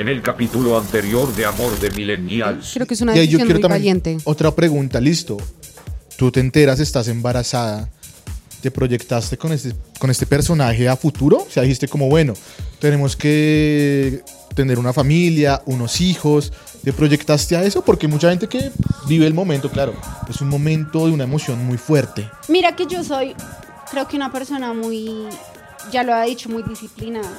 En el capítulo anterior de Amor de Millennials. Creo que es una decisión muy valiente. Otra pregunta, listo. Tú te enteras, estás embarazada, te proyectaste con este personaje a futuro, o sea, dijiste como, bueno, tenemos que tener una familia, unos hijos, ¿te proyectaste a eso? Porque hay mucha gente que vive el momento, claro, es un momento de una emoción muy fuerte. Mira que yo soy, creo que una persona muy, ya lo ha dicho, muy disciplinada,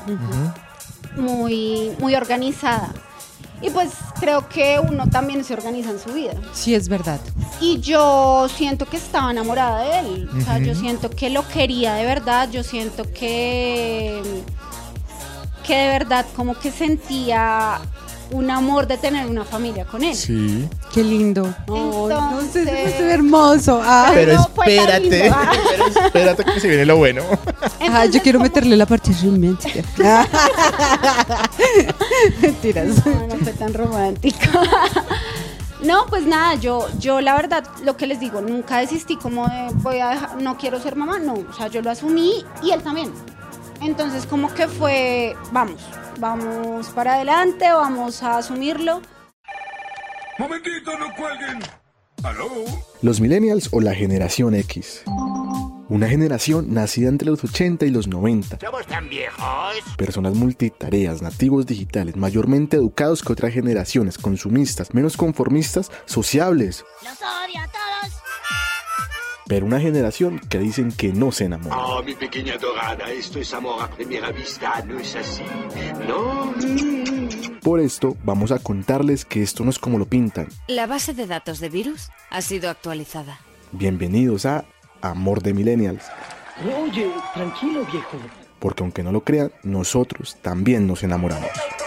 muy organizada. Y pues creo que uno también se organiza en su vida. Sí, es verdad. Y yo siento que estaba enamorada de él. O sea, yo siento que lo quería de verdad. Yo siento que de verdad como que sentía un amor de tener una familia con él. Sí. Qué lindo. Entonces, es hermoso. Pero no fue tan espérate, lindo. pero espérate que se viene lo bueno. Yo quiero meterle la parte romántica. Mentiras. No fue tan romántico. No, pues nada, yo la verdad, lo que les digo, nunca desistí como de no quiero ser mamá, no, o sea, yo lo asumí y él también. Entonces como que fue, vamos para adelante, vamos a asumirlo. Momentito, no cuelguen. ¿Aló? Los millennials o la generación X. Una generación nacida entre los 80 y los 90. ¿Somos tan viejos? Personas multitareas, nativos digitales, mayormente educados que otras generaciones, consumistas, menos conformistas, sociables. ¡Los odio a todos! Pero una generación que dicen que no se enamora. Oh, mi pequeña dorada, esto es amor a primera vista, ¿no es así? ¿No? Por esto, vamos a contarles que esto no es como lo pintan. La base de datos de virus ha sido actualizada. Bienvenidos a Amor de Millennials. Oye, tranquilo, viejo. Porque aunque no lo crean, nosotros también nos enamoramos.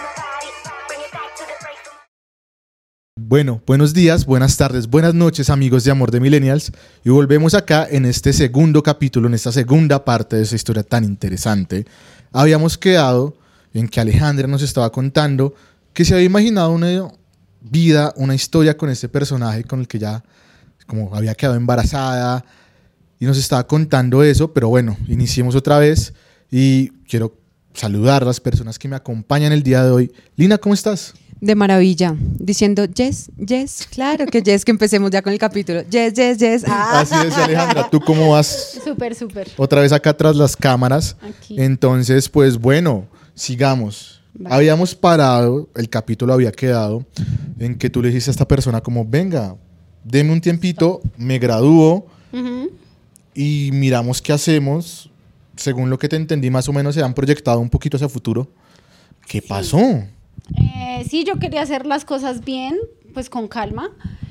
Bueno, buenos días, buenas tardes, buenas noches, amigos de Amor de Millennials. Y volvemos acá en este segundo capítulo, en esta segunda parte de esa historia tan interesante. Habíamos quedado en que Alejandra nos estaba contando que se había imaginado una vida, una historia con este personaje con el que ya como había quedado embarazada y nos estaba contando eso, pero bueno, iniciemos otra vez y quiero saludar a las personas que me acompañan el día de hoy. Lina, ¿cómo estás? De maravilla, diciendo yes, claro que yes, que empecemos ya con el capítulo. Yes. Así es, Alejandra, ¿tú cómo vas? Súper. Otra vez acá tras las cámaras. Aquí. Entonces, pues bueno, sigamos. Vale. Habíamos parado, el capítulo había quedado en que tú le dijiste a esta persona como, venga, deme un tiempito, me gradúo y miramos qué hacemos. Según lo que te entendí, más o menos se han proyectado un poquito hacia futuro. ¿Qué pasó? Sí, yo quería hacer las cosas bien, pues con calma.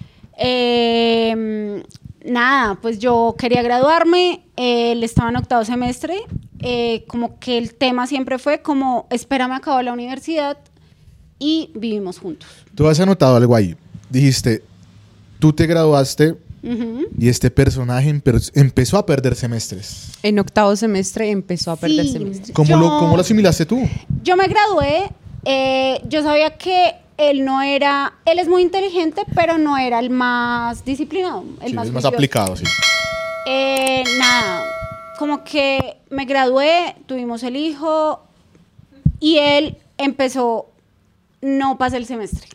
Nada, pues yo quería graduarme, él estaba en octavo semestre, como que el tema siempre fue como, espérame, acabo la universidad y vivimos juntos. Tú has anotado algo ahí. Dijiste, tú te graduaste y este personaje empezó a perder semestres. En octavo semestre empezó a perder Sí. semestres. ¿Cómo lo asimilaste tú? Yo me gradué, yo sabía que él es muy inteligente, pero no era el más disciplinado, el Sí, más es más juicioso. aplicado, sí. Nada, como que me gradué, tuvimos el hijo y él empezó, no pasé el semestre.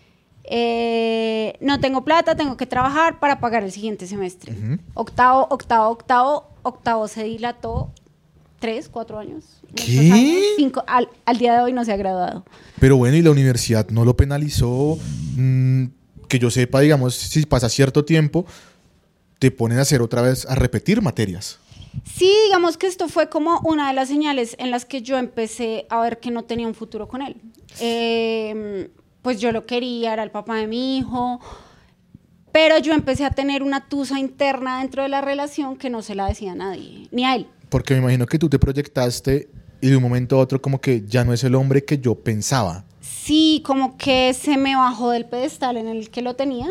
No tengo plata, tengo que trabajar para pagar el siguiente semestre. Octavo se dilató 3, 4 años. muchos ¿Qué? años, 5, al día de hoy no se ha graduado. Pero bueno, ¿y la universidad no lo penalizó? Que yo sepa, digamos, si pasa cierto tiempo, te ponen a hacer otra vez, a repetir materias. Sí, digamos que esto fue como una de las señales en las que yo empecé a ver que no tenía un futuro con él. Pues yo lo quería, era el papá de mi hijo, pero yo empecé a tener una tusa interna dentro de la relación que no se la decía a nadie, ni a él. Porque me imagino que tú te proyectaste y de un momento a otro como que ya no es el hombre que yo pensaba. Sí, como que se me bajó del pedestal en el que lo tenía.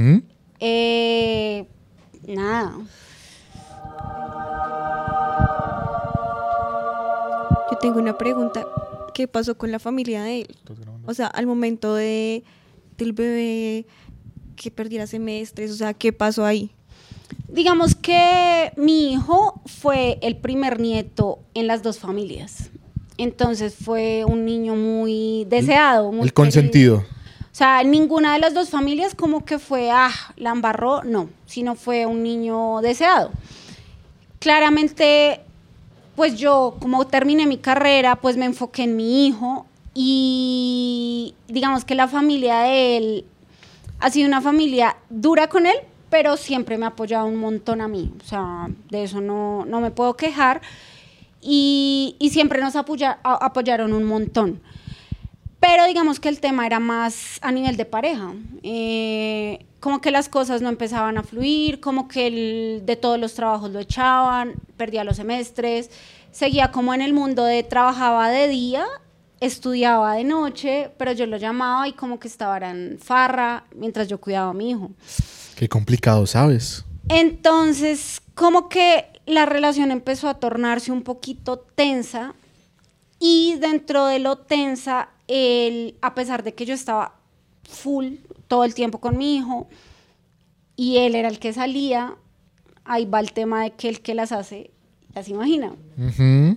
Nada. Yo tengo una pregunta. ¿Qué pasó con la familia de él? O sea, al momento del bebé que perdiera semestres, o sea, ¿qué pasó ahí? Digamos que mi hijo fue el primer nieto en las dos familias. entonces fue un niño muy deseado. Muy El consentido. querido. O sea, ninguna de las dos familias como que fue, la embarró, no, sino fue un niño deseado. Claramente, pues yo como terminé mi carrera, pues me enfoqué en mi hijo y digamos que la familia de él ha sido una familia dura con él, pero siempre me ha apoyado un montón a mí, o sea, de eso no me puedo quejar y siempre nos apoyaron un montón. Pero digamos que el tema era más a nivel de pareja, como que las cosas no empezaban a fluir, como que de todos los trabajos lo echaban, perdía los semestres, seguía como en el mundo de trabajaba de día, estudiaba de noche, pero yo lo llamaba y como que estaba en farra mientras yo cuidaba a mi hijo. Qué complicado, ¿sabes? Entonces, como que la relación empezó a tornarse un poquito tensa y dentro de lo tensa, a pesar de que yo estaba full todo el tiempo con mi hijo y él era el que salía, ahí va el tema de que el que las hace, ya se imagina. Uh-huh.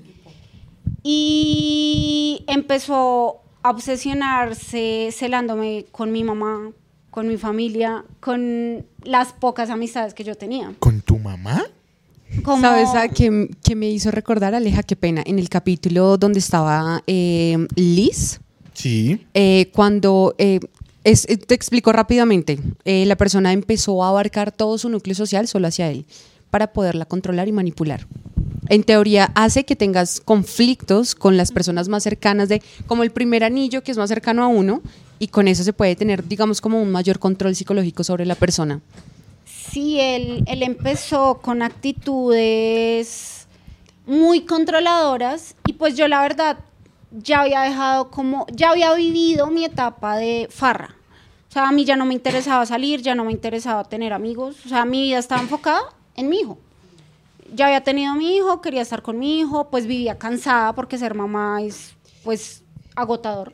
Y empezó a obsesionarse celándome con mi mamá, con mi familia, con las pocas amistades que yo tenía. ¿Con tu mamá? Como... ¿Sabes a qué me hizo recordar, Aleja? Qué pena. En el capítulo donde estaba Liz, Sí. cuando te explico rápidamente, la persona empezó a abarcar todo su núcleo social solo hacia él para poderla controlar y manipular. En teoría hace que tengas conflictos con las personas más cercanas, como el primer anillo que es más cercano a uno, y con eso se puede tener, digamos, como un mayor control psicológico sobre la persona. Sí, él empezó con actitudes muy controladoras y pues yo la verdad ya había vivido mi etapa de farra. O sea, a mí ya no me interesaba salir, ya no me interesaba tener amigos, o sea, mi vida estaba enfocada en mi hijo. Ya había tenido mi hijo, quería estar con mi hijo, pues vivía cansada porque ser mamá es pues agotador.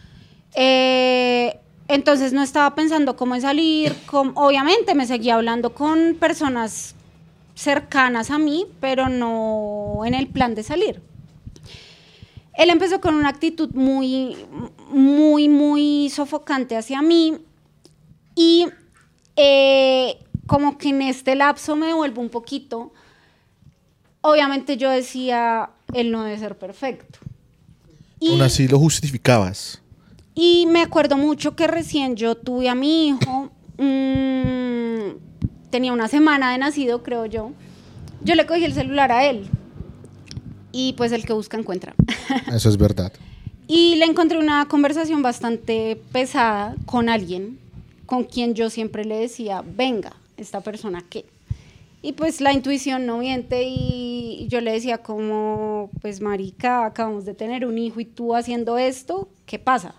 Entonces no estaba pensando cómo en salir, obviamente me seguía hablando con personas cercanas a mí, pero no en el plan de salir. Él empezó con una actitud muy, muy, muy sofocante hacia mí y como que en este lapso me devuelvo un poquito. Obviamente yo decía, él no debe ser perfecto. Aún así lo justificabas. Y me acuerdo mucho que recién yo tuve a mi hijo, tenía una semana de nacido, creo yo. Yo le cogí el celular a él y pues el que busca encuentra. Eso es verdad. Y le encontré una conversación bastante pesada con alguien con quien yo siempre le decía, venga, esta persona qué. Y pues la intuición no miente y yo le decía como, pues marica, acabamos de tener un hijo y tú haciendo esto, ¿qué pasa?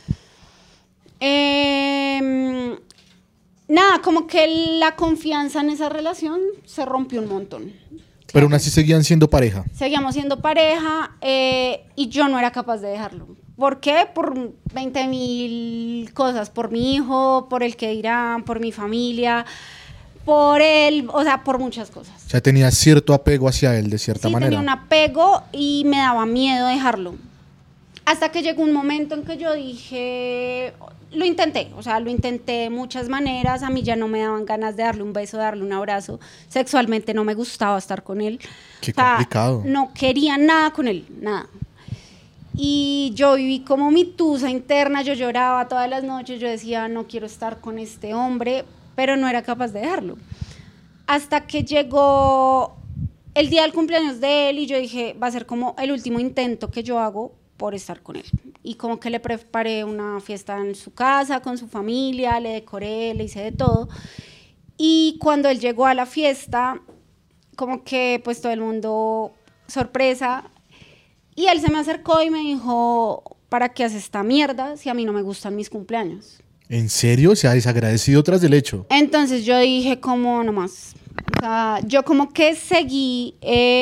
Nada, como que la confianza en esa relación se rompió un montón. Pero aún así seguían siendo pareja. Seguíamos siendo pareja y yo no era capaz de dejarlo. ¿Por qué? Por 20,000 cosas, por mi hijo, por el que dirán, por mi familia, por él, o sea, por muchas cosas. O sea, tenía cierto apego hacia él de cierta manera. Sí, tenía un apego y me daba miedo dejarlo. Hasta que llegó un momento en que yo dije, lo intenté de muchas maneras, a mí ya no me daban ganas de darle un beso, de darle un abrazo, sexualmente no me gustaba estar con él. Qué complicado. No quería nada con él, nada. Y yo viví como mi tusa interna, yo lloraba todas las noches, yo decía, no quiero estar con este hombre, pero no era capaz de dejarlo. Hasta que llegó el día del cumpleaños de él y yo dije, va a ser como el último intento que yo hago por estar con él. Y como que le preparé una fiesta en su casa, con su familia, le decoré, le hice de todo. Y cuando él llegó a la fiesta, como que pues todo el mundo, sorpresa, y él se me acercó y me dijo, ¿para qué haces esta mierda si a mí no me gustan mis cumpleaños? ¿En serio? ¿Se ha desagradecido tras del hecho? Entonces yo dije como no más. O sea, yo como que seguí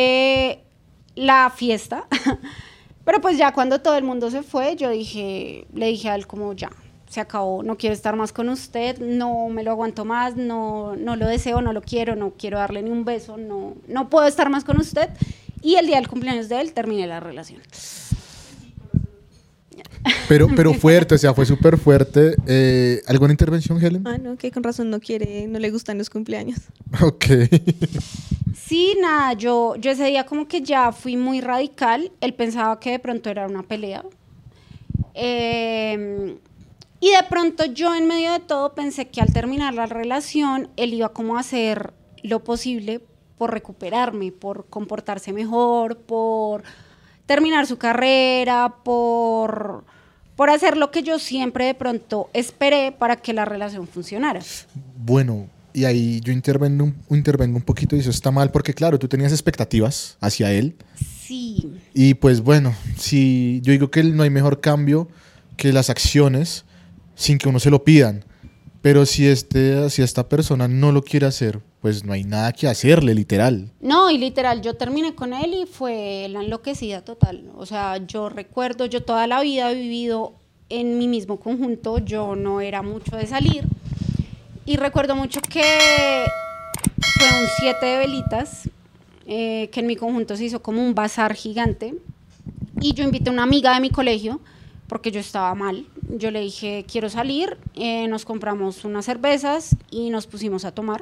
la fiesta, pero pues ya cuando todo el mundo se fue, le dije a él como ya, se acabó, no quiero estar más con usted, no me lo aguanto más, no lo deseo, no lo quiero, no quiero darle ni un beso, no puedo estar más con usted. Y el día del cumpleaños de él terminé la relación. Pero fuerte, o sea, fue súper fuerte. ¿Alguna intervención, Helen? Ah, no, que con razón no quiere, no le gustan los cumpleaños. Ok. Sí, nada, yo ese día como que ya fui muy radical. Él pensaba que de pronto era una pelea. Y de pronto yo en medio de todo pensé que al terminar la relación, él iba como a hacer lo posible por recuperarme, por comportarse mejor, por terminar su carrera, por hacer lo que yo siempre de pronto esperé para que la relación funcionara. Bueno, y ahí yo intervengo un poquito y eso está mal porque, claro, tú tenías expectativas hacia él. Sí. Y pues bueno, si yo digo que no hay mejor cambio que las acciones sin que uno se lo pidan. Pero si esta persona no lo quiere hacer, pues no hay nada que hacerle, literal. No, y literal, yo terminé con él y fue la enloquecida total. O sea, yo recuerdo, yo toda la vida he vivido en mi mismo conjunto, yo no era mucho de salir. Y recuerdo mucho que fue un 7 de velitas, que en mi conjunto se hizo como un bazar gigante. Y yo invité a una amiga de mi colegio, porque yo estaba mal. Yo le dije, quiero salir, nos compramos unas cervezas y nos pusimos a tomar.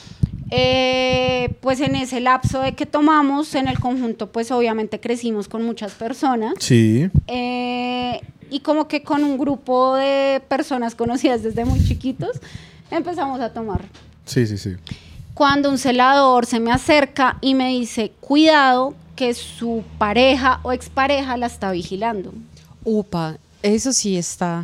Pues en ese lapso de que tomamos en el conjunto, pues obviamente crecimos con muchas personas. Sí. Y como que con un grupo de personas conocidas desde muy chiquitos, empezamos a tomar. Sí, sí, sí. Cuando un celador se me acerca y me dice, cuidado, que su pareja o expareja la está vigilando. Upa, eso sí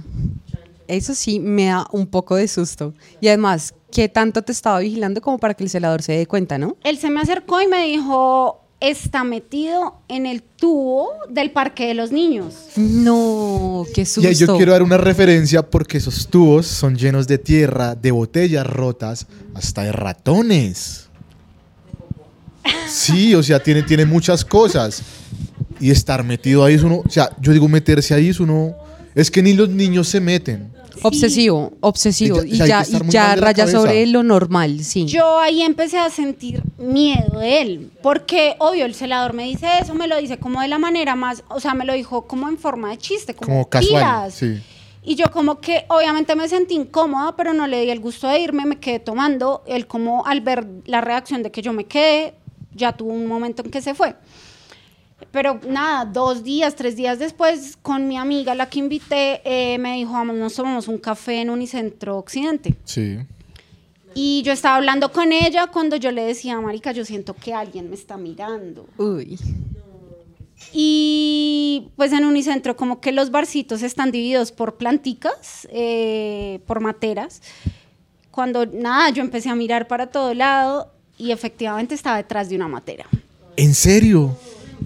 me da un poco de susto. Y además, ¿qué tanto te estaba vigilando como para que el celador se dé cuenta, no? Él se me acercó y me dijo, está metido en el tubo del parque de los niños. No, qué susto. Y ahí yo quiero dar una referencia porque esos tubos son llenos de tierra, de botellas rotas, hasta de ratones. Sí, o sea, tiene muchas cosas. Y estar metido ahí es uno, o sea, yo digo meterse ahí es uno, es que ni los niños se meten. Obsesivo. Y hay ya, que estar muy ya mal de la raya cabeza. sobre lo normal, sí. Yo ahí empecé a sentir miedo de él, porque obvio el celador me dice eso, me lo dice como de la manera más, o sea, me lo dijo como en forma de chiste, como casual, pilas. sí. Y yo como que obviamente me sentí incómoda, pero no le di el gusto de irme, me quedé tomando. Él como al ver la reacción de que yo me quedé, ya tuvo un momento en que se fue. Pero nada, 2 días, 3 días después, con mi amiga, la que invité, me dijo, vamos, nos tomamos un café en Unicentro Occidente. Sí. Y yo estaba hablando con ella cuando yo le decía, marica, yo siento que alguien me está mirando. Uy. Y pues en Unicentro como que los barcitos están divididos por planticas, por materas. Cuando nada, yo empecé a mirar para todo lado y efectivamente estaba detrás de una matera. ¿En serio?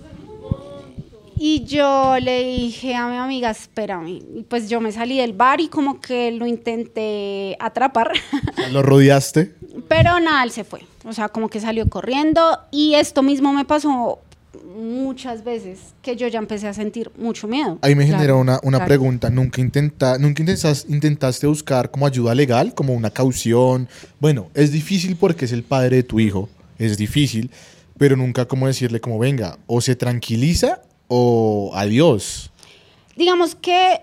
Y yo le dije a mi amiga, espérame. Y pues yo me salí del bar y como que lo intenté atrapar. ¿Lo rodeaste? Pero nada, él se fue. O sea, como que salió corriendo. Y esto mismo me pasó muchas veces, que yo ya empecé a sentir mucho miedo. Ahí me genera una claro. pregunta. ¿Nunca intentaste buscar como ayuda legal, como una caución? Bueno, es difícil porque es el padre de tu hijo. Es difícil. Pero nunca como decirle como, venga, o se tranquiliza o adiós. Digamos que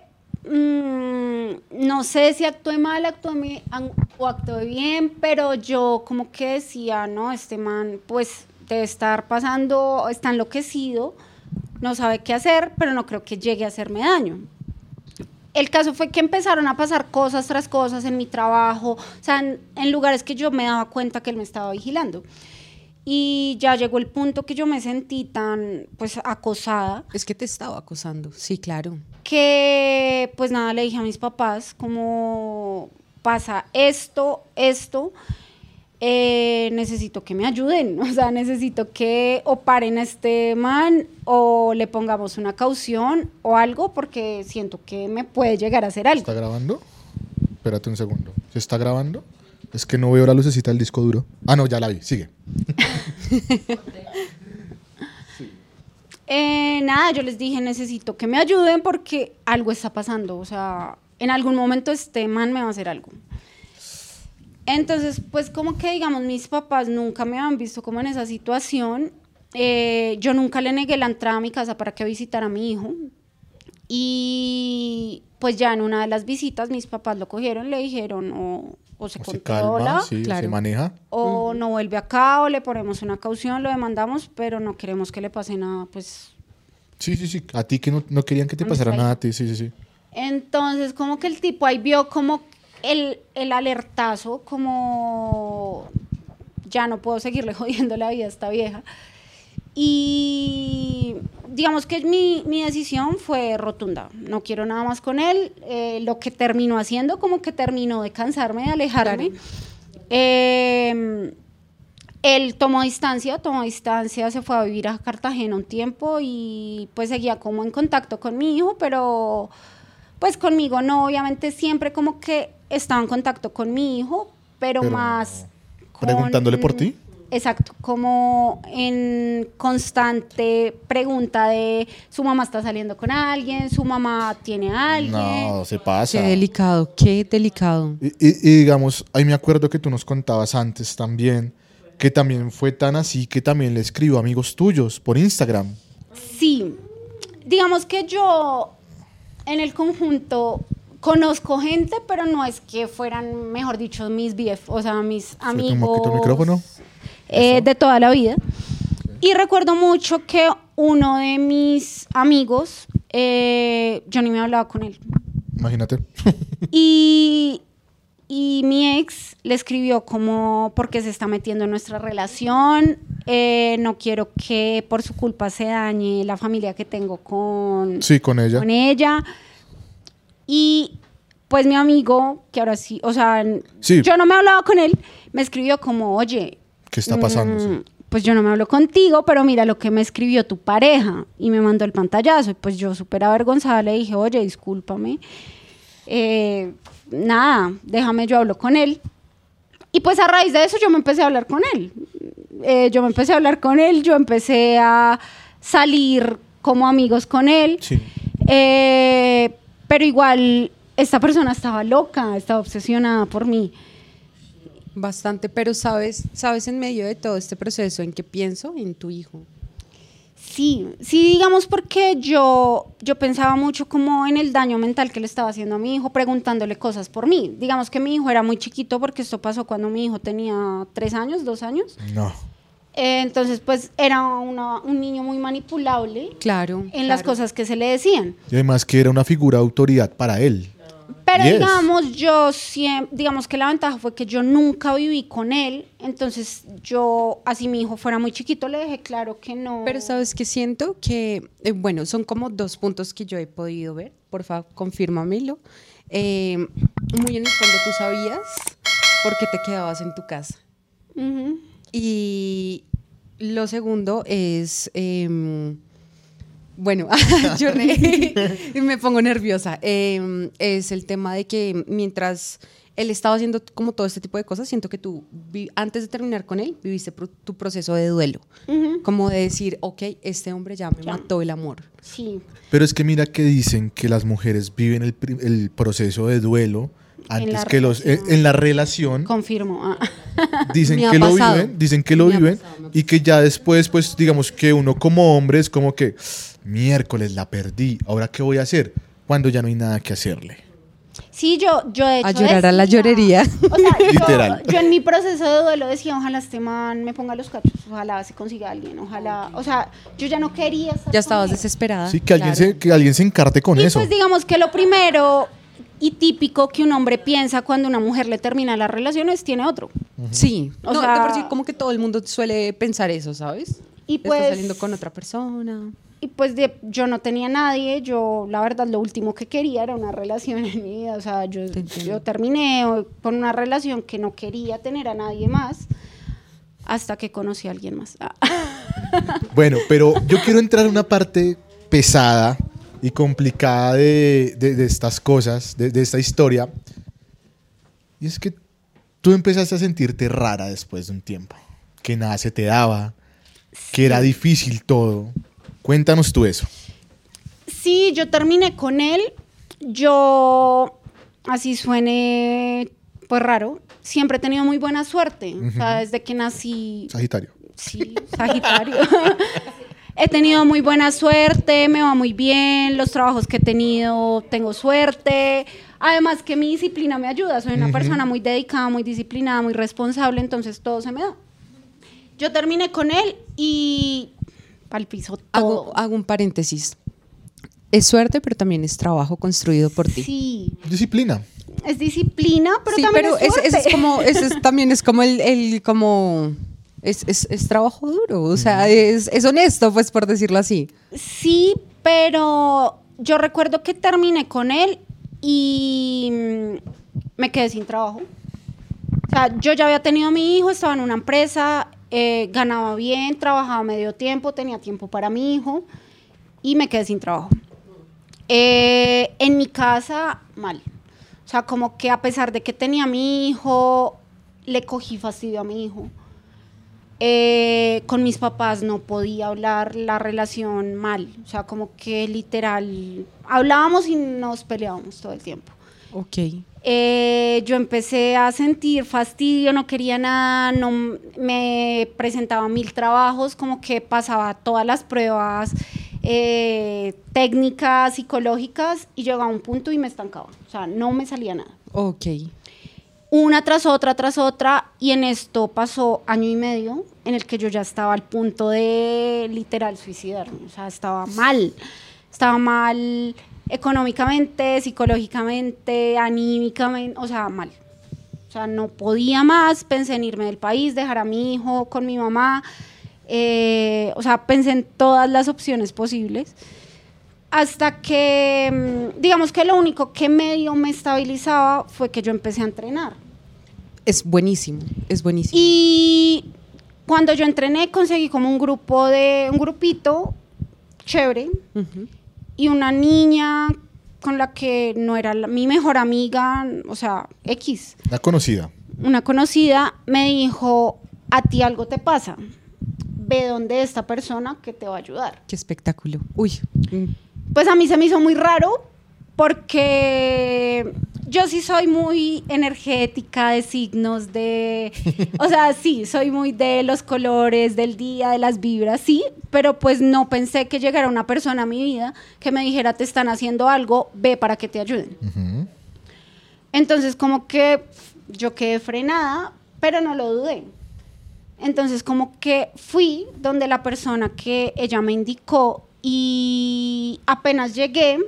no sé si actué mal, o actué bien, pero yo como que decía, no, este man pues debe estar pasando, está enloquecido, no sabe qué hacer, pero no creo que llegue a hacerme daño. El caso fue que empezaron a pasar cosas tras cosas en mi trabajo, o sea, en lugares que yo me daba cuenta que él me estaba vigilando. Y ya llegó el punto que yo me sentí tan, pues, acosada. Es que te estaba acosando, sí, claro. Que, pues nada, le dije a mis papás, como pasa esto, necesito que me ayuden. O sea, necesito que o paren a este man o le pongamos una caución o algo, porque siento que me puede llegar a hacer algo. ¿Está grabando? Espérate un segundo. ¿Se está grabando? Es que no veo la lucecita del disco duro. Ah, no, ya la vi. Sigue. Nada, yo les dije, necesito que me ayuden porque algo está pasando. O sea, en algún momento este man me va a hacer algo. Entonces, pues como que digamos, mis papás nunca me habían visto como en esa situación. Yo nunca le negué la entrada a mi casa para que visitara a mi hijo. Y pues ya en una de las visitas mis papás lo cogieron, le dijeron o se controla, calma, sí, claro. se maneja. o no vuelve acá, o le ponemos una caución, lo demandamos, pero no queremos que le pase nada, pues. Sí. A ti que no querían que te pasara nada a ti, sí. Entonces como que el tipo ahí vio como el alertazo, como ya no puedo seguirle jodiendo la vida a esta vieja. Y digamos que mi decisión fue rotunda. No quiero nada más con él. Lo que terminó haciendo, como que terminó de cansarme, de alejarme. Él tomó distancia, se fue a vivir a Cartagena un tiempo y pues seguía como en contacto con mi hijo, pero pues conmigo no. Obviamente siempre como que estaba en contacto con mi hijo, pero más... ¿Preguntándole por ti? Exacto, como en constante pregunta de su mamá está saliendo con alguien, su mamá tiene a alguien. No, se pasa. Qué delicado, qué delicado. Y digamos, ahí me acuerdo que tú nos contabas antes también, que también fue tan así que también le escribió a amigos tuyos por Instagram. Sí, digamos que yo en el conjunto conozco gente, pero no es que fueran, mejor dicho, mis BF, o sea, mis amigos. ¿Un poquito el micrófono? De toda la vida. Y recuerdo mucho que uno de mis amigos, yo ni me hablaba con él. Imagínate. Y mi ex le escribió como, porque se está metiendo en nuestra relación, no quiero que por su culpa se dañe la familia que tengo con ella. Y pues mi amigo, que ahora sí, o sea, yo no me hablaba con él, me escribió como, oye, ¿qué está pasando? Pues yo no me hablo contigo, pero mira lo que me escribió tu pareja, y me mandó el pantallazo, y pues yo súper avergonzada le dije, oye, discúlpame, nada, déjame, yo hablo con él. Y pues a raíz de eso yo me empecé a hablar con él, yo empecé a salir como amigos con él, pero igual esta persona estaba loca, estaba obsesionada por mí. Bastante, pero sabes en medio de todo este proceso en qué pienso en tu hijo. Sí, digamos, porque yo pensaba mucho como en el daño mental que le estaba haciendo a mi hijo, preguntándole cosas por mí. Digamos que mi hijo era muy chiquito, porque esto pasó cuando mi hijo tenía 3 años, 2 años. No. Entonces, pues era un niño muy manipulable. Claro. En las cosas que se le decían. Y además que era una figura de autoridad para él. Pero digamos que la ventaja fue que yo nunca viví con él, entonces yo, así mi hijo fuera muy chiquito, le dejé claro que no. Pero sabes que siento que, bueno, son como 2 puntos que yo he podido ver, por favor, confírmamelo. Muy en el fondo tú sabías por qué te quedabas en tu casa. Uh-huh. Y lo segundo es... bueno, yo me pongo nerviosa. Es el tema de que mientras él estaba haciendo como todo este tipo de cosas, siento que tú, antes de terminar con él, viviste tu proceso de duelo. Uh-huh. Como de decir, ok, este hombre ya me mató el amor. Sí. Pero es que mira que dicen que las mujeres viven el proceso de duelo antes que en la relación. Confirmo. Dicen que lo viven y que ya después, pues digamos que uno como hombre es como que miércoles la perdí, ¿ahora qué voy a hacer? Cuando ya no hay nada que hacerle. Sí, yo de hecho a llorar a la llorería. O sea, literal. Yo en mi proceso de duelo decía, ojalá este man me ponga los cachos, ojalá se consiga alguien, ojalá, o sea, yo ya no quería estar ya estabas con él. Desesperada. Sí, que alguien se encarte con eso. Pues digamos que lo primero y típico que un hombre piensa cuando una mujer le termina la relación es tiene otro. Uh-huh. Sí, o sea, de por sí como que todo el mundo suele pensar eso, ¿sabes? Y pues está saliendo con otra persona. Y pues yo no tenía nadie, yo la verdad lo último que quería era una relación en mi vida, o sea, yo terminé con una relación que no quería tener a nadie más hasta que conocí a alguien más. Bueno, pero yo quiero entrar en una parte pesada y complicada de estas cosas, de esta historia, y es que tú empezaste a sentirte rara después de un tiempo, que nada se te daba, que era difícil todo. Cuéntanos tú eso. Sí, yo terminé con él. Yo, así suene pues raro, siempre he tenido muy buena suerte. Uh-huh. O sea, desde que nací... Sagitario. Sí, Sagitario. He tenido muy buena suerte, me va muy bien, los trabajos que he tenido, tengo suerte. Además que mi disciplina me ayuda, soy una persona muy dedicada, muy disciplinada, muy responsable, entonces todo se me da. Yo terminé con él y pa'l piso todo. Hago un paréntesis. Es suerte, pero también es trabajo construido por ti. Sí. Disciplina. Es disciplina, pero Sí, también pero es suerte. también es como es trabajo duro, o sea, es honesto, pues, por decirlo así. Sí, pero yo recuerdo que terminé con él y me quedé sin trabajo. O sea, yo ya había tenido a mi hijo, estaba en una empresa, ganaba bien, trabajaba medio tiempo, tenía tiempo para mi hijo y me quedé sin trabajo. En mi casa, mal. O sea, como que a pesar de que tenía a mi hijo, le cogí fastidio a mi hijo. Con mis papás no podía hablar, la relación mal. O sea, como que literal, hablábamos y nos peleábamos todo el tiempo. Ok. Yo empecé a sentir fastidio, no quería nada, no me presentaba 1000 trabajos, como que pasaba todas las pruebas técnicas, psicológicas, y llegaba a un punto y me estancaba. O sea, no me salía nada. Ok. Una tras otra, y en esto pasó 1 año y medio en el que yo ya estaba al punto de literal suicidarme. O sea, estaba mal económicamente, psicológicamente, anímicamente, o sea, mal. O sea, no podía más, pensé en irme del país, dejar a mi hijo con mi mamá, o sea, pensé en todas las opciones posibles, hasta que, digamos que lo único que medio me estabilizaba fue que yo empecé a entrenar. Es buenísimo, es buenísimo. Y cuando yo entrené conseguí como un grupito chévere, y una niña con la que no era mi mejor amiga, o sea, X. Una conocida me dijo, a ti algo te pasa, ve donde esta persona que te va a ayudar. Qué espectáculo. Uy. Pues a mí se me hizo muy raro porque yo sí soy muy energética, de signos, o sea, sí, soy muy de los colores, del día, de las vibras, sí, pero pues no pensé que llegara una persona a mi vida que me dijera, te están haciendo algo, ve para que te ayuden. Entonces como que yo quedé frenada, pero no lo dudé. Entonces como que fui donde la persona que ella me indicó, y apenas llegué,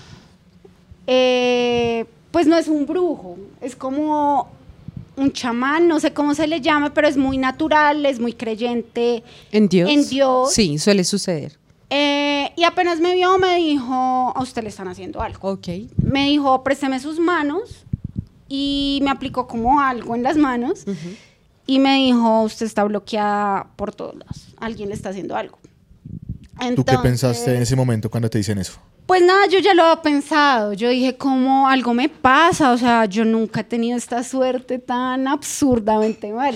pues no es un brujo, es como un chamán, no sé cómo se le llama, pero es muy natural, es muy creyente ¿En Dios? en Dios. Sí, suele suceder. Y apenas me vio, me dijo, a usted le están haciendo algo. Ok. Me dijo, présteme sus manos, y me aplicó como algo en las manos, y me dijo, usted está bloqueada por todos lados, alguien le está haciendo algo. Entonces, ¿tú qué pensaste en ese momento cuando te dicen eso? Pues nada, yo ya lo había pensado. Yo dije, como algo me pasa. O sea, yo nunca he tenido esta suerte tan absurdamente mala.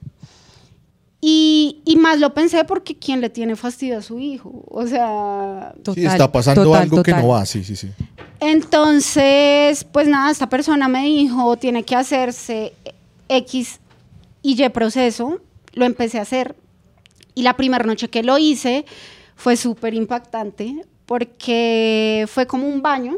Y más lo pensé porque ¿quién le tiene fastidio a su hijo? O sea... Total, sí, está pasando algo que no va, sí. Entonces, pues nada, esta persona me dijo, tiene que hacerse X y Y proceso. Lo empecé a hacer. Y la primera noche que lo hice fue súper impactante porque fue como un baño,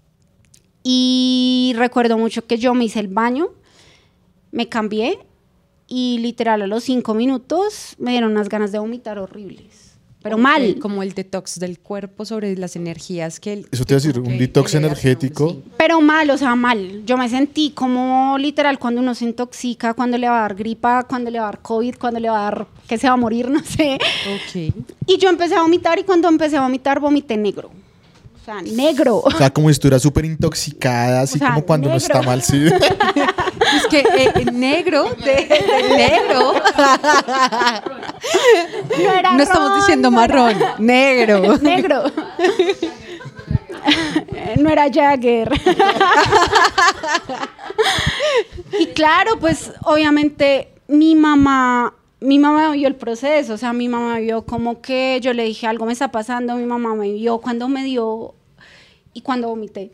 y recuerdo mucho que yo me hice el baño, me cambié y literal a los 5 minutos me dieron unas ganas de vomitar horribles, pero mal. Como el detox del cuerpo sobre las energías que... Eso te iba a decir, un detox energético. Sí. Pero mal, o sea, mal. Yo me sentí como literal cuando uno se intoxica, cuando le va a dar gripa, cuando le va a dar COVID, cuando le va a dar que se va a morir, no sé. Ok. Y yo empecé a vomitar, y cuando empecé a vomitar, vomité negro. O sea, negro. O sea, como si estuvieras súper intoxicada, así, o sea, como cuando negro. uno está mal, sí. Es que negro, de negro. No estamos diciendo marrón, negro. Negro. No era Jagger. Y claro, pues obviamente mi mamá vio el proceso. O sea, mi mamá vio como que yo le dije, algo me está pasando. Mi mamá me vio cuando me dio y cuando vomité.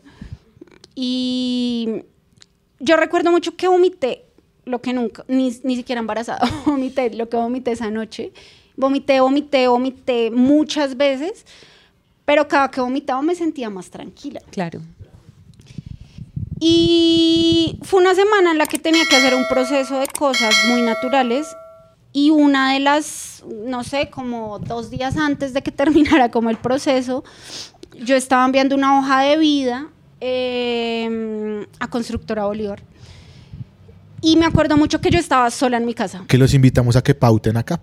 Y yo recuerdo mucho que vomité lo que nunca, ni siquiera embarazada, vomité lo que vomité esa noche. Vomité muchas veces, pero cada que vomitaba me sentía más tranquila. Claro. Y fue una semana en la que tenía que hacer un proceso de cosas muy naturales y una de las, no sé, como 2 días antes de que terminara como el proceso, yo estaba enviando una hoja de vida a Constructora Bolívar. Y me acuerdo mucho que yo estaba sola en mi casa. Que los invitamos a que pauten acá.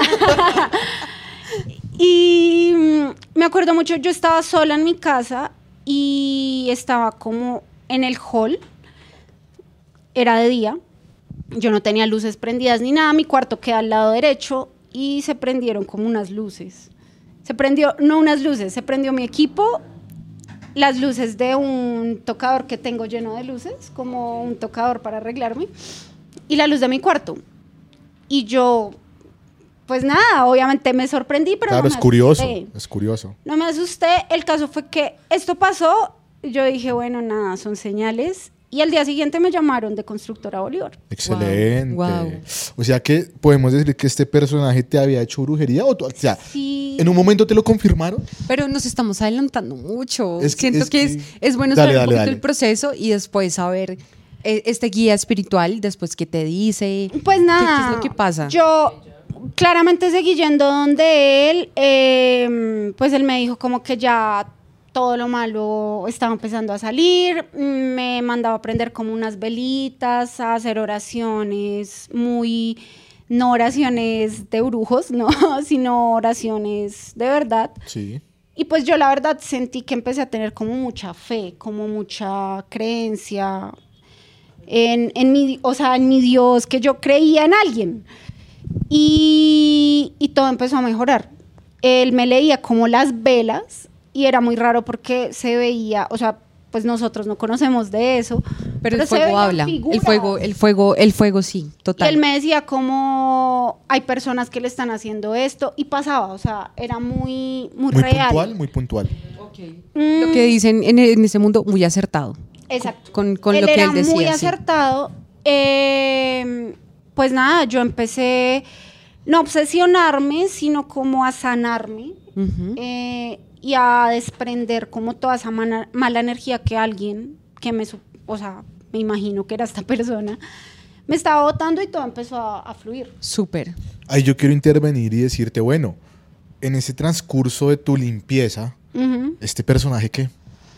Y me acuerdo mucho, yo estaba sola en mi casa y estaba como en el hall. Era de día. Yo no tenía luces prendidas ni nada. Mi cuarto queda al lado derecho y se prendieron como unas luces. Se prendió mi equipo, las luces de un tocador que tengo lleno de luces, como un tocador para arreglarme, y la luz de mi cuarto. Y yo, pues nada, obviamente me sorprendí, pero claro, no me es curioso. No me asusté. El caso fue que esto pasó, yo dije, bueno, nada, son señales. Y al día siguiente me llamaron de Constructora Bolívar. Excelente. Wow. O sea que podemos decir que este personaje te había hecho brujería. O sea, sí. ¿En un momento te lo confirmaron? Pero nos estamos adelantando mucho. Siento que es bueno saber un poquito el proceso y después saber este guía espiritual, después qué te dice. Pues nada. ¿Qué es lo que pasa? Yo claramente seguí yendo donde él, pues él me dijo como que ya todo lo malo estaba empezando a salir, me mandaba a prender como unas velitas, a hacer oraciones no oraciones de brujos, no, sino oraciones de verdad. Sí. Y pues yo la verdad sentí que empecé a tener como mucha fe, como mucha creencia en mi Dios, que yo creía en alguien. Y todo empezó a mejorar. Él me leía como las velas y era muy raro porque se veía, o sea, pues nosotros no conocemos de eso. Pero el fuego habla. El fuego sí, total. Y él me decía como hay personas que le están haciendo esto y pasaba, o sea, era muy real. Muy puntual. Okay. Lo que dicen en ese mundo, muy acertado. Exacto. Con lo que él decía. Muy acertado. Pues nada, yo empecé no a obsesionarme, sino como a sanarme. Uh-huh. Y a desprender como toda esa mala energía que alguien que me imagino que era esta persona, me estaba botando y todo empezó a fluir. Súper. Ahí yo quiero intervenir y decirte, bueno, en ese transcurso de tu limpieza, Uh-huh. ¿este personaje qué?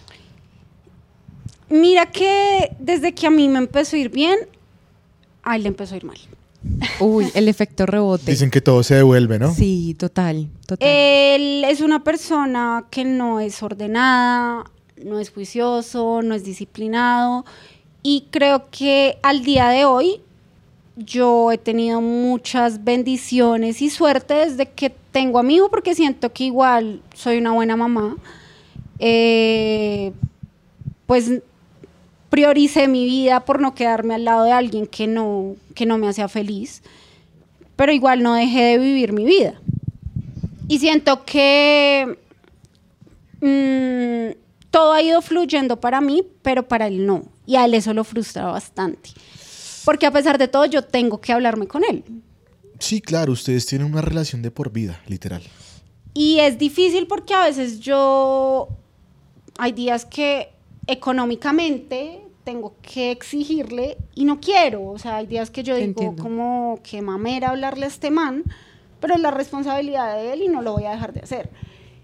Mira que desde que a mí me empezó a ir bien, a él le empezó a ir mal. Uy, el efecto rebote. Dicen que todo se devuelve, ¿no? Sí, total. Él es una persona que no es ordenada, no es juicioso, no es disciplinado y creo que al día de hoy yo he tenido muchas bendiciones y suerte desde que tengo a mi hijo porque siento que igual soy una buena mamá. Pues prioricé mi vida por no quedarme al lado de alguien que no me hacía feliz, pero igual no dejé de vivir mi vida. Y siento que todo ha ido fluyendo para mí, pero para él no. Y a él eso lo frustra bastante. Porque a pesar de todo, yo tengo que hablarme con él. Sí, claro, ustedes tienen una relación de por vida, literal. Y es difícil porque a veces hay días que económicamente tengo que exigirle y no quiero. O sea, hay días que yo digo Entiendo. como que mamera hablarle a este man, pero es la responsabilidad de él y no lo voy a dejar de hacer.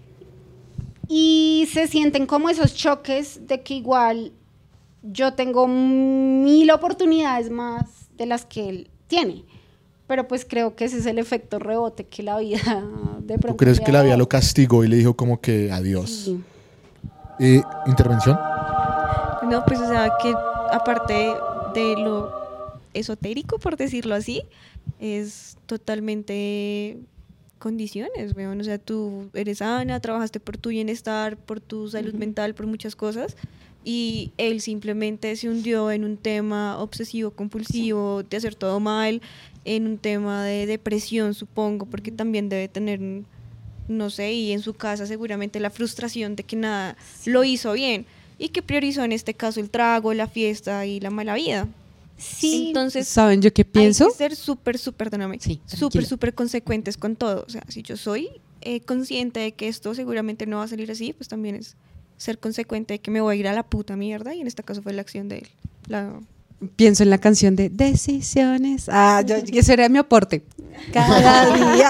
Y se sienten como esos choques de que igual yo tengo 1000 oportunidades más de las que él tiene. Pero pues creo que ese es el efecto rebote que la vida de pronto... ¿Tú crees que la vida da. lo castigó y le dijo como que adiós? Sí. ¿Intervención? No, pues o sea que aparte de lo esotérico, por decirlo así, es totalmente condiciones, weón. O sea, tú eres sana, trabajaste por tu bienestar, por tu salud mental, por muchas cosas, y él simplemente se hundió en un tema obsesivo compulsivo, de hacer todo mal, en un tema de depresión, supongo, porque también debe tener, no sé, y en su casa seguramente la frustración de que nada lo hizo bien y que priorizó en este caso el trago, la fiesta y la mala vida. Sí. Entonces, ¿Saben yo qué pienso? hay que ser súper, perdóname, Sí, súper, tranquila. súper consecuentes con todo. O sea, si yo soy consciente de que esto seguramente no va a salir así, pues también es ser consecuente de que me voy a ir a la puta mierda, y en este caso fue la acción de él. Pienso en la canción de Decisiones. Que sería mi aporte. Cada día.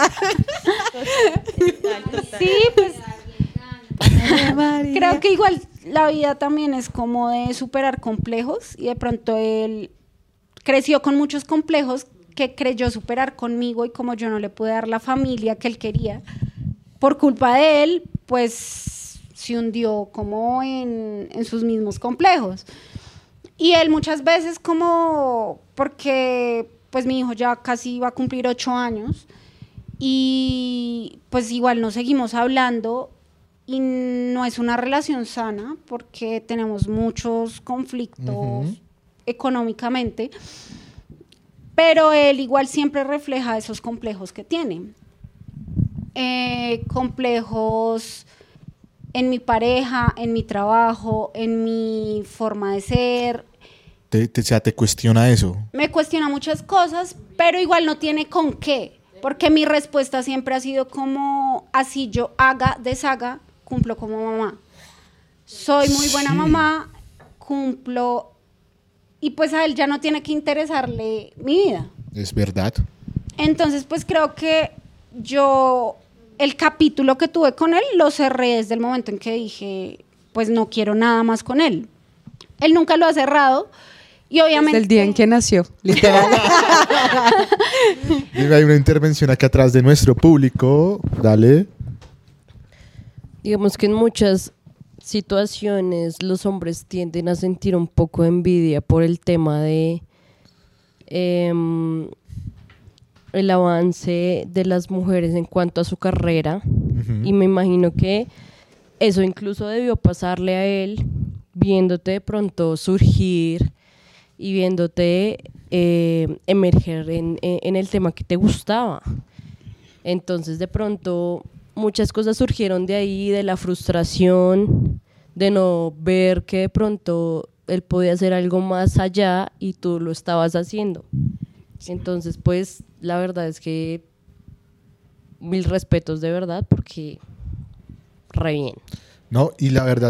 Sí, pues creo que igual la vida también es como de superar complejos, y de pronto él creció con muchos complejos que creyó superar conmigo, y como yo no le pude dar la familia que él quería, por culpa de él, pues se hundió como en sus mismos complejos. Y él muchas veces como, porque pues mi hijo ya casi va a cumplir 8 años, y pues igual nos seguimos hablando, y no es una relación sana porque tenemos muchos conflictos económicamente, pero él igual siempre refleja esos complejos que tiene. Complejos en mi pareja, en mi trabajo, en mi forma de ser. O sea, te cuestiona eso. Me cuestiona muchas cosas, pero igual no tiene con qué, porque mi respuesta siempre ha sido como, así yo haga, deshaga, cumplo como mamá. Soy muy buena mamá, cumplo, y pues a él ya no tiene que interesarle mi vida. Es verdad. Entonces, pues creo que yo, el capítulo que tuve con él, lo cerré desde el momento en que dije, pues no quiero nada más con él. Él nunca lo ha cerrado, y obviamente... Desde el día en que nació, literal. Hay una intervención acá atrás de nuestro público. Dale. Digamos que en muchas situaciones los hombres tienden a sentir un poco de envidia por el tema de el avance de las mujeres en cuanto a su carrera. Y me imagino que eso incluso debió pasarle a él, viéndote de pronto surgir y viéndote emerger en el tema que te gustaba. Entonces de pronto muchas cosas surgieron de ahí, de la frustración, de no ver que de pronto él podía hacer algo más allá y tú lo estabas haciendo. Entonces pues la verdad es que mil respetos de verdad, porque re bien. No, y la verdad...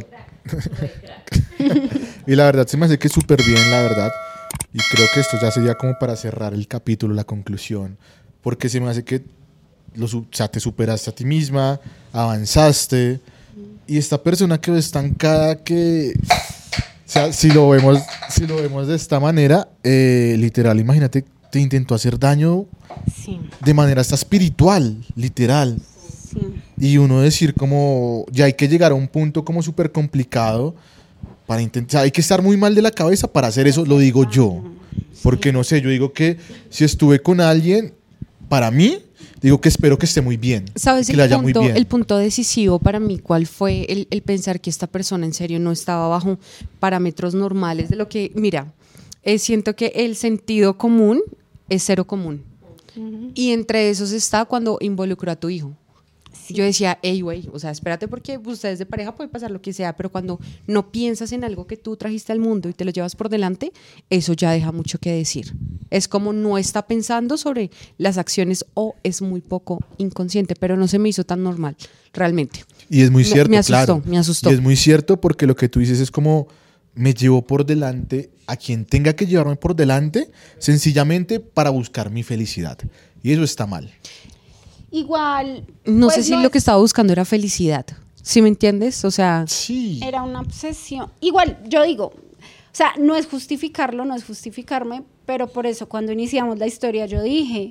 y la verdad se me hace que súper bien, la verdad. Y creo que esto ya sería como para cerrar el capítulo, la conclusión. Porque se me hace que o sea, te superaste a ti misma, avanzaste. Y esta persona quedó estancada que... O sea, si lo vemos de esta manera, literal, imagínate, te intentó hacer daño de manera hasta espiritual, literal. Sí. Y uno decir como, ya hay que llegar a un punto como súper complicado para intentar, o sea, hay que estar muy mal de la cabeza para hacer eso, lo digo yo. Porque no sé, yo digo que si estuve con alguien, para mí, digo que espero que esté muy bien. ¿Sabes que le haya muy bien. el punto decisivo para mí cuál fue? El pensar que esta persona en serio no estaba bajo parámetros normales de lo que, mira, siento que el sentido común es cero común. Y entre esos está cuando involucró a tu hijo. Yo decía, hey, güey, o sea, espérate, porque ustedes de pareja puede pasar lo que sea, pero cuando no piensas en algo que tú trajiste al mundo y te lo llevas por delante, eso ya deja mucho que decir. Es como no está pensando sobre las acciones, o es muy poco inconsciente, pero no se me hizo tan normal, realmente. Y es muy cierto, me asustó, claro. me asustó. Y es muy cierto porque lo que tú dices es como, me llevo por delante a quien tenga que llevarme por delante, sencillamente para buscar mi felicidad. Y eso está mal. Igual... No pues, sé si lo que estaba buscando era felicidad. ¿Sí me entiendes? O sea... Sí. Era una obsesión. Igual, yo digo, o sea, no es justificarlo, no es justificarme, pero por eso cuando iniciamos la historia yo dije,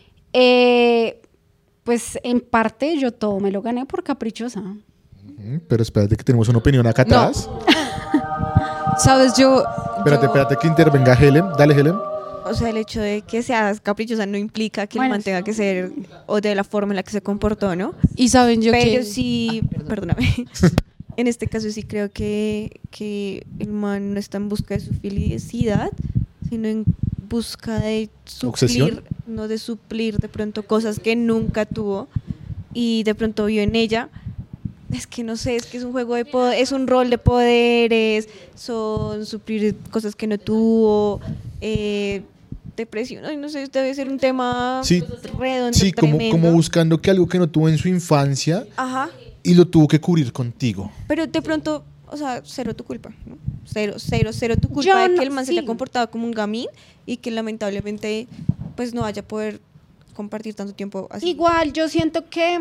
pues en parte yo todo me lo gané por caprichosa. Pero espérate que tenemos una opinión acá atrás. ¿Sabes? Espérate que intervenga Helen. Dale, Helen. O sea, el hecho de que seas caprichosa no implica que el man tenga que ser o de la forma en la que se comportó, ¿no? Y saben yo Pero que... sí, perdóname. En este caso sí creo que el man no está en busca de su felicidad, sino en busca de ¿Obsesión? suplir de pronto cosas que nunca tuvo y de pronto vio en ella. Es que no sé, es que es un juego de poder, es un rol de poderes, son suplir cosas que no tuvo. depresión, ay, no sé, debe ser un tema Sí, redondo, sí, como tremendo. buscando que algo que no tuvo en su infancia Ajá, y lo tuvo que cubrir contigo. pero de pronto, o sea, cero tu culpa, ¿no? Cero tu culpa Yo de no- que el man se sí. haya comportado como un gamín y que lamentablemente pues no vaya a poder compartir tanto tiempo así. Igual yo siento que,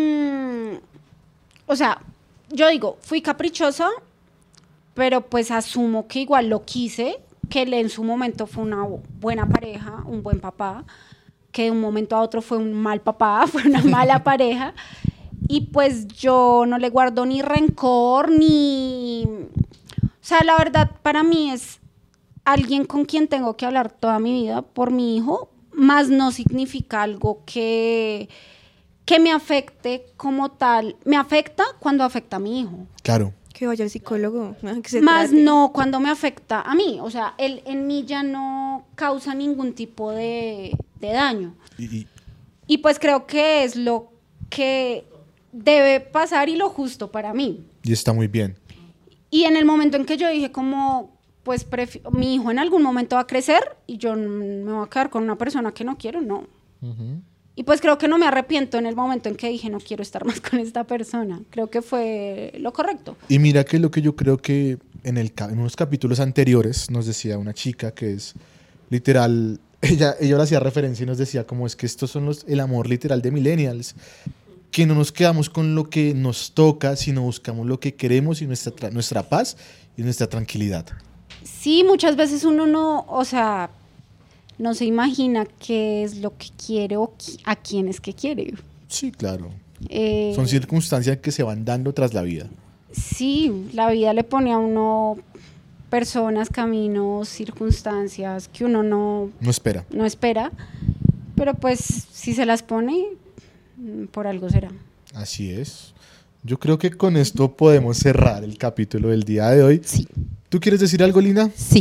o sea, yo digo, fui caprichosa, pero pues asumo que igual lo quise, que él en su momento fue una buena pareja, un buen papá, que de un momento a otro fue un mal papá, fue una mala pareja, y pues yo no le guardo ni rencor, ni... O sea, la verdad para mí es alguien con quien tengo que hablar toda mi vida por mi hijo, más no significa algo que me afecte como tal. Me afecta cuando afecta a mi hijo. Claro. Que vaya al psicólogo, ¿no? Que se Más trate. no cuando me afecta a mí. O sea, él en mí ya no causa ningún tipo de daño. Y pues creo que es lo que debe pasar y lo justo para mí. Y está muy bien. Y en el momento en que yo dije como, pues mi hijo en algún momento va a crecer y yo me voy a quedar con una persona que no quiero, no. Y pues creo que no me arrepiento en el momento en que dije no quiero estar más con esta persona. Creo que fue lo correcto. Y mira que lo que yo creo que en unos capítulos anteriores nos decía una chica que es literal, ella le hacía referencia y nos decía como es que estos son el amor literal de millennials, que no nos quedamos con lo que nos toca, sino buscamos lo que queremos y nuestra paz y nuestra tranquilidad. Sí, muchas veces uno no, o sea, no se imagina qué es lo que quiere o a quién es que quiere. Sí, claro. Son circunstancias que se van dando tras la vida. Sí, la vida le pone a uno personas, caminos, circunstancias que uno no espera, pero pues si se las pone, por algo será. Así es. Yo creo que con esto podemos cerrar el capítulo del día de hoy. Sí. ¿Tú quieres decir algo, Lina? Sí.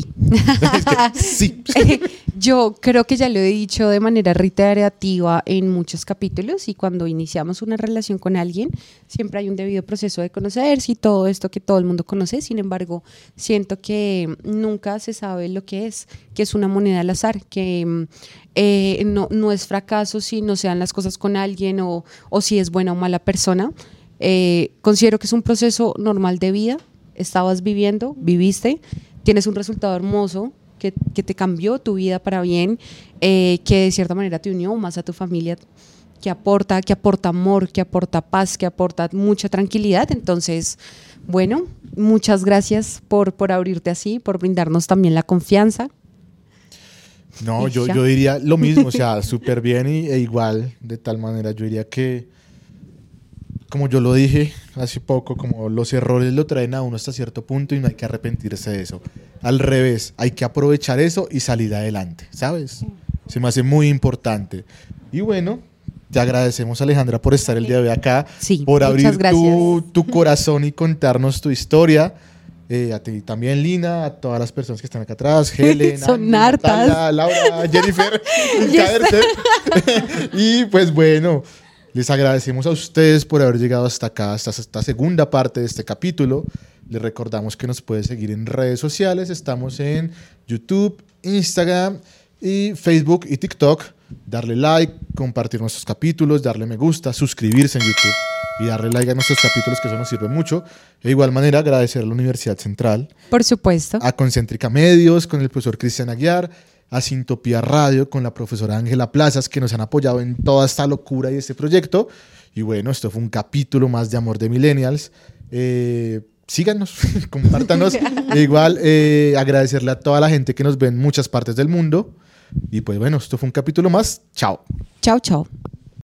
Sí. Yo creo que ya lo he dicho de manera reiterativa en muchos capítulos y cuando iniciamos una relación con alguien siempre hay un debido proceso de conocerse y todo esto que todo el mundo conoce. Sin embargo, siento que nunca se sabe lo que es una moneda al azar, que no es fracaso si no se dan las cosas con alguien o si es buena o mala persona. Considero que es un proceso normal de vida. Estabas viviendo, viviste, tienes un resultado hermoso que te cambió tu vida para bien, que de cierta manera te unió más a tu familia, que aporta amor, que aporta paz, que aporta mucha tranquilidad. Entonces, bueno, muchas gracias por abrirte así, por brindarnos también la confianza. No, yo diría lo mismo, o sea, súper bien e igual, de tal manera, yo diría que como yo lo dije hace poco, como los errores lo traen a uno hasta cierto punto y no hay que arrepentirse de eso. Al revés, hay que aprovechar eso y salir adelante, ¿sabes? Se me hace muy importante. Y bueno, te agradecemos, Alejandra, por estar el día de hoy acá, sí, por abrir gracias. tu corazón y contarnos tu historia. A ti también, Lina, a todas las personas que están acá atrás, Helen, Son Andy, hartas. Natalia, Laura, Jennifer, y pues bueno, les agradecemos a ustedes por haber llegado hasta acá, hasta esta segunda parte de este capítulo. Les recordamos que nos puede seguir en redes sociales. Estamos en YouTube, Instagram y Facebook y TikTok. Darle like, compartir nuestros capítulos, darle me gusta, suscribirse en YouTube y darle like a nuestros capítulos, que eso nos sirve mucho. De igual manera, agradecer a la Universidad Central. Por supuesto. A Concéntrica Medios, con el profesor Cristian Aguiar, a Sintopía Radio, con la profesora Ángela Plazas, que nos han apoyado en toda esta locura y este proyecto. Y bueno, esto fue un capítulo más de Amor de Millennials. Síganos, compártanos. Igual, agradecerle a toda la gente que nos ve en muchas partes del mundo. Y pues bueno, esto fue un capítulo más. Chao. Chao, chao.